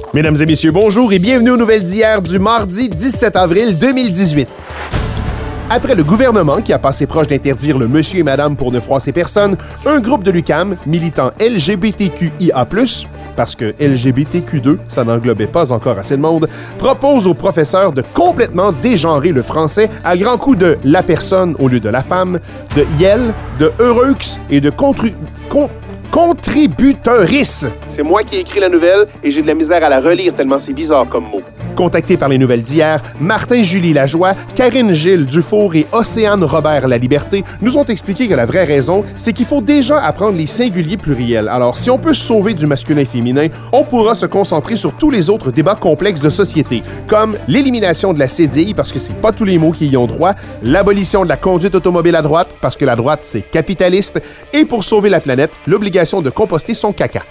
Mesdames et messieurs, bonjour et bienvenue aux nouvelles d'hier du mardi 17 avril 2018. Après le gouvernement qui a passé proche d'interdire le monsieur et madame pour ne froisser personne, un groupe de l'UQAM, militant LGBTQIA+, parce que LGBTQ2, ça n'englobait pas encore assez de monde, propose aux professeurs de complètement dégenrer le français à grands coups de « la personne » au lieu de « la femme », de « yel », de « heureux » et de « contributeurice. C'est moi qui ai écrit la nouvelle et j'ai de la misère à la relire tellement c'est bizarre comme mot. Contactés par les nouvelles d'hier, Martin-Julie Lajoie, Karine Gilles Dufour et Océane Robert Laliberté nous ont expliqué que la vraie raison, c'est qu'il faut déjà apprendre les singuliers pluriels. Alors, si on peut se sauver du masculin-féminin, on pourra se concentrer sur tous les autres débats complexes de société, comme l'élimination de la cédille, parce que c'est pas tous les mots qui y ont droit, l'abolition de la conduite automobile à droite, parce que la droite, c'est capitaliste, et pour sauver la planète, l'obligation de composter son caca.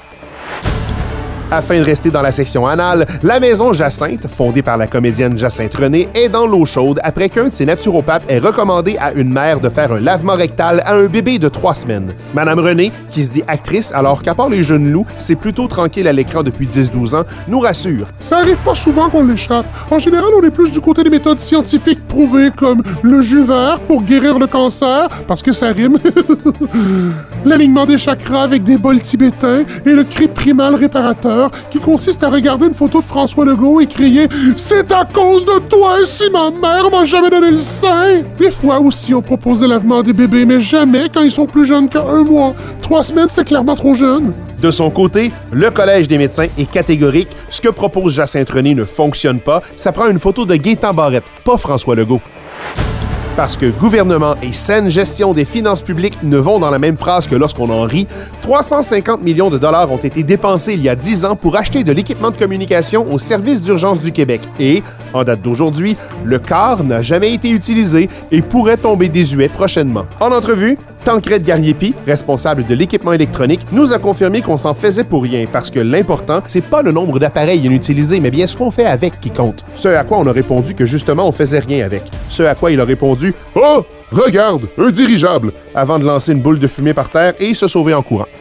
Afin de rester dans la section anale, la maison Jacinthe, fondée par la comédienne Jacinthe René, est dans l'eau chaude après qu'un de ses naturopathes ait recommandé à une mère de faire un lavement rectal à un bébé de 3 semaines. Madame René, qui se dit actrice alors qu'à part les jeunes loups, c'est plutôt tranquille à l'écran depuis 10-12 ans, nous rassure. Ça arrive pas souvent qu'on l'échappe. En général, on est plus du côté des méthodes scientifiques prouvées comme le jus vert pour guérir le cancer, parce que ça rime, l'alignement des chakras avec des bols tibétains et le cri primal réparateur qui consiste à regarder une photo de François Legault et crier « C'est à cause de toi si ma mère m'a jamais donné le sein! » Des fois aussi, on propose le lavement des bébés, mais jamais quand ils sont plus jeunes qu'1 mois. 3 semaines, c'est clairement trop jeune. De son côté, le Collège des médecins est catégorique. Ce que propose Jacinthe René ne fonctionne pas. Ça prend une photo de Gaétan Barrette, pas François Legault. Parce que gouvernement et saine gestion des finances publiques ne vont dans la même phrase que lorsqu'on en rit, 350 millions de dollars ont été dépensés il y a 10 ans pour acheter de l'équipement de communication au service d'urgence du Québec. Et, en date d'aujourd'hui, le quart n'a jamais été utilisé et pourrait tomber désuet prochainement. En entrevue, Tancrède Gariepi, responsable de l'équipement électronique, nous a confirmé qu'on s'en faisait pour rien parce que l'important, c'est pas le nombre d'appareils inutilisés, mais bien ce qu'on fait avec qui compte. Ce à quoi on a répondu que justement on faisait rien avec. Ce à quoi il a répondu « Oh, regarde, un dirigeable !» avant de lancer une boule de fumée par terre et se sauver en courant.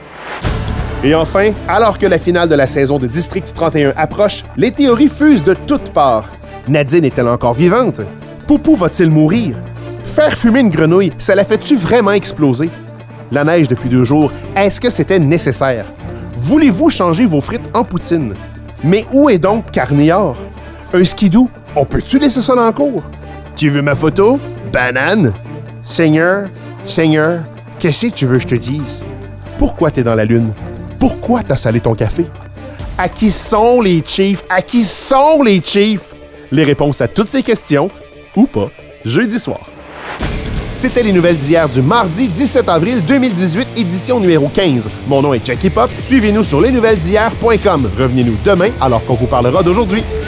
Et enfin, alors que la finale de la saison de District 31 approche, les théories fusent de toutes parts. Nadine est-elle encore vivante? Poupou va-t-il mourir? Faire fumer une grenouille, ça la fait-tu vraiment exploser? La neige depuis 2 jours, est-ce que c'était nécessaire? Voulez-vous changer vos frites en poutine? Mais où est donc Carnior? Un skidoo, on peut-tu laisser ça dans le cours? Tu veux ma photo? Banane? Seigneur, qu'est-ce que tu veux que je te dise? Pourquoi t'es dans la lune? Pourquoi t'as salé ton café? À qui sont les Chiefs? À qui sont les Chiefs? Les réponses à toutes ces questions, ou pas, jeudi soir. C'était les nouvelles d'hier du mardi 17 avril 2018, édition numéro 15. Mon nom est Jackie Pop. Suivez-nous sur lesnouvellesdhier.com. Revenez-nous demain alors qu'on vous parlera d'aujourd'hui.